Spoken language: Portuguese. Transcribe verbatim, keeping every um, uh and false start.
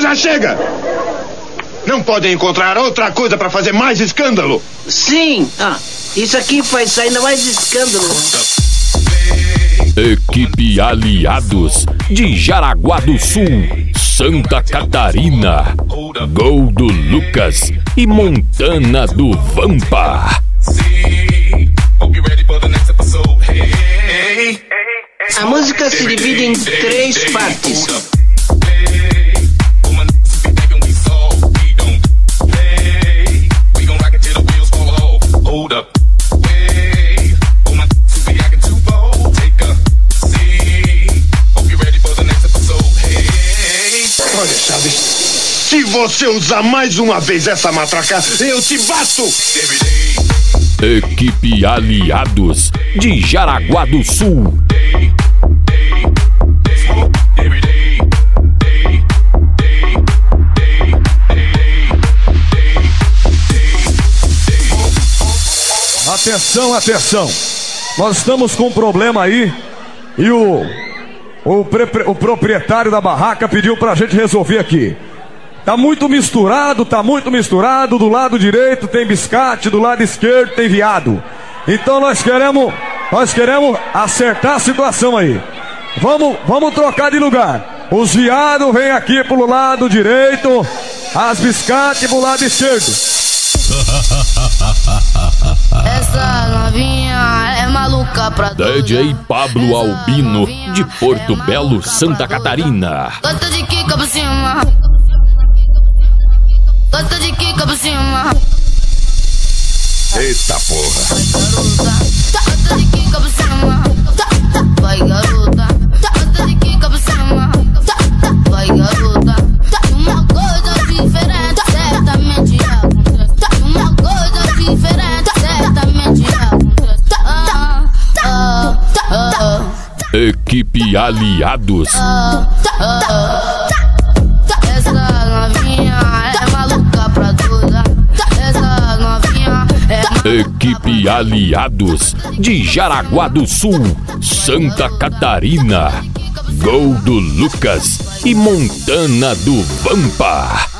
já chega! Não podem encontrar outra coisa para fazer mais escândalo? Sim! Ah, isso aqui faz ainda mais escândalo. Equipe Aliados de Jaraguá do Sul, Santa Catarina. Gol do Lucas e Montana do Vampa. A música se divide em três partes. Olha, Chaves, se você usar mais uma vez essa matraca, eu te bato! Equipe Aliados de Jaraguá do Sul. Atenção, atenção. Nós estamos com um problema aí e o, o, pre, o proprietário da barraca pediu pra gente resolver aqui. Tá muito misturado, tá muito misturado. Do lado direito tem biscate, do lado esquerdo tem viado. Então nós queremos, nós queremos acertar a situação aí. Vamos, vamos trocar de lugar. Os viados vêm aqui pro lado direito, as biscate pro lado esquerdo. Essa novinha é maluca pra D J Pablo Albino de Porto Belo, Santa Catarina. Gosta de quica por cima. Gosta de quica por cima. Eita porra! Gosta de quica por cima. Vai garota. Gosta de quica por cima. Vai garota. Uma coisa diferente certamente acontece. Uma coisa diferente certamente acontece. Equipe Aliados. Essa novinha é maluca pra toda. Essa novinha é Equipe Aliados de Jaraguá do Sul, Santa Catarina. Gol do Lucas e Montana do Vampa.